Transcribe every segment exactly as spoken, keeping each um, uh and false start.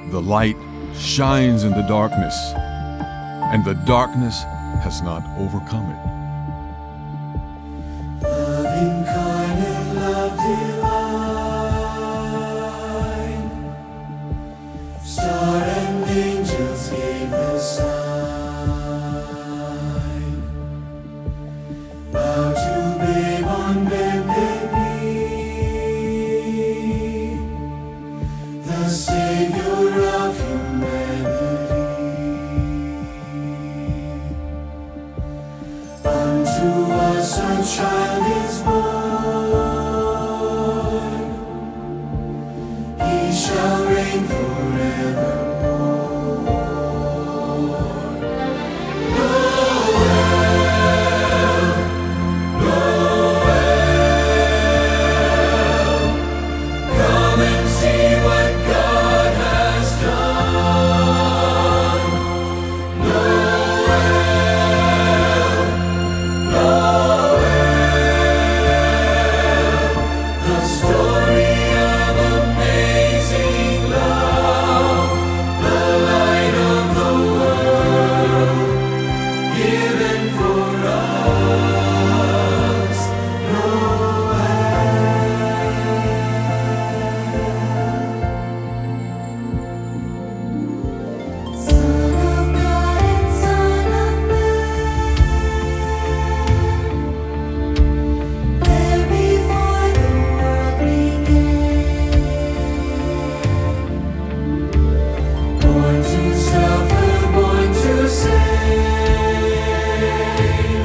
The light shines in the darkness, and the darkness has not overcome it. Love incarnate, love divine, star and angels gave the sign. Bow to babe on bended knee, the Savior of humanity. Unto us a child is born, he shall reign forevermore. Noel, Noel, come and see what God has done. Noel, Noel, the story of amazing love, the light of the world, given for us. Son of God and Son of Man, there before the world began, born to suffer, born to save,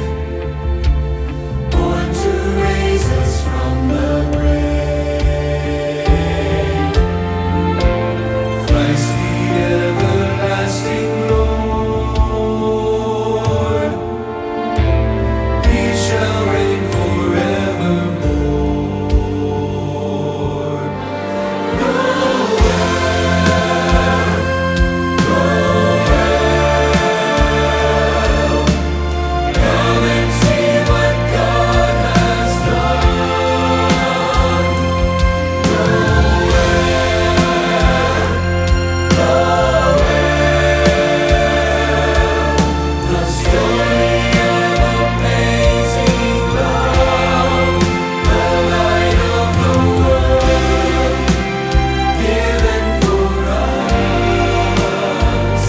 born to raise us from the grave. Christ the everlasting Lord, he shall reign forevermore. Come and see what God has done. The story of amazing love, the light of the world, given for us.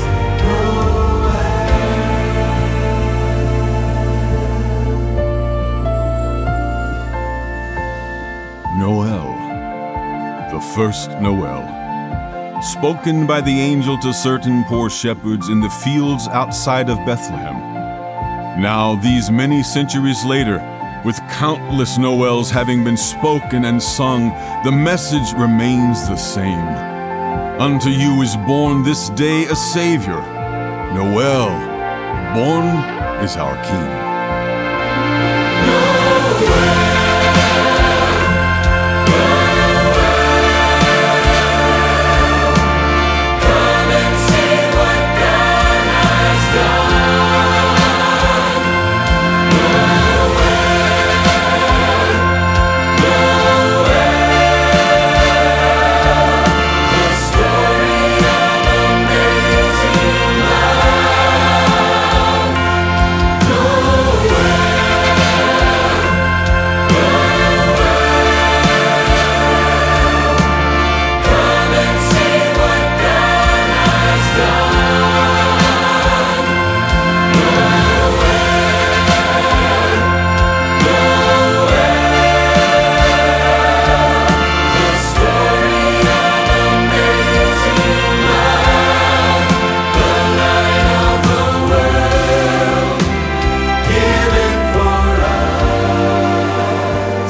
Noel, the first Noel, spoken by the angel to certain poor shepherds in the fields outside of Bethlehem. Now, these many centuries later, with countless Noels having been spoken and sung, the message remains the same. Unto you is born this day a Savior. Noel, born is our King. Come and see what God has done. The story of amazing love. Come and see what God has done. The story of amazing love, the light of the world, given for us.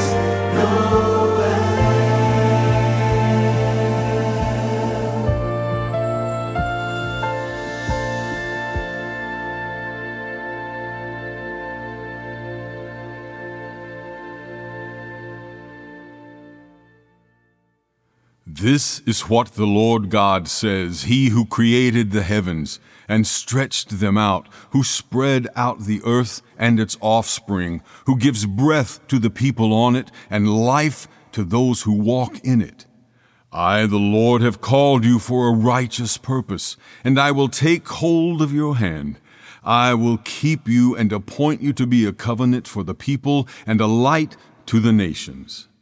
This is what the Lord God says, He who created the heavens and stretched them out, who spread out the earth and its offspring, who gives breath to the people on it and life to those who walk in it. I, the Lord, have called you for a righteous purpose, and I will take hold of your hand. I will keep you and appoint you to be a covenant for the people and a light to the nations.